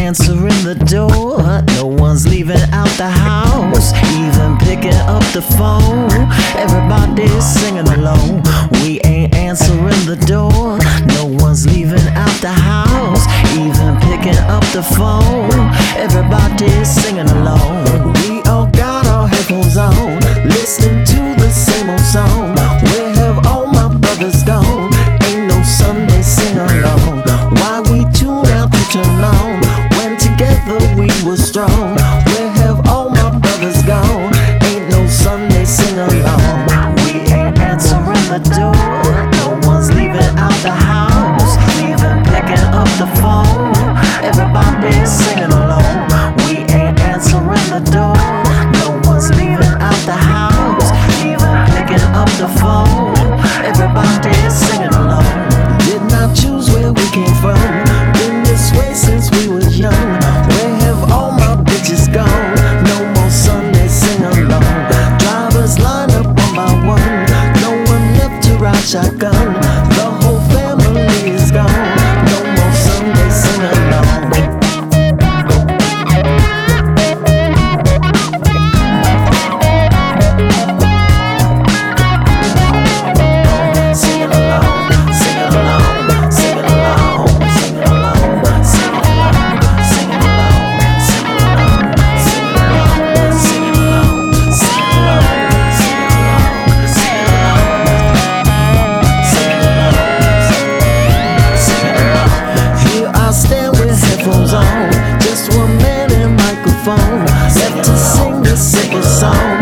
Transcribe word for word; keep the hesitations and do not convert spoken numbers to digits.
answering the door. No one's leaving out the house, even picking up the phone. Everybody's singing along. We ain't answering the door. No one's leaving out the house, even picking up the phone. Everybody's singing along. We all got our headphones on, listening to the same old song. Where have all my brothers gone? Ain't no Sunday sing along. Why we tune out to turn on when together we were strong? Where have all my brothers gone? Ain't no Sunday sing along. We ain't answering the door. No one's leaving out the house, even picking up the phone. Everybody's singing along. We ain't answering the door. No one's leaving out the house, even picking up the phone. Everybody's singing along. Did not choose where we came from. Been this way since we was young. Where have all my bitches gone? No more Sunday sing along. Drivers line up one by one. No one left to ride shotgun. The whole family is gone. No more Sunday sing along. Just one man and microphone, left to sing this simple song.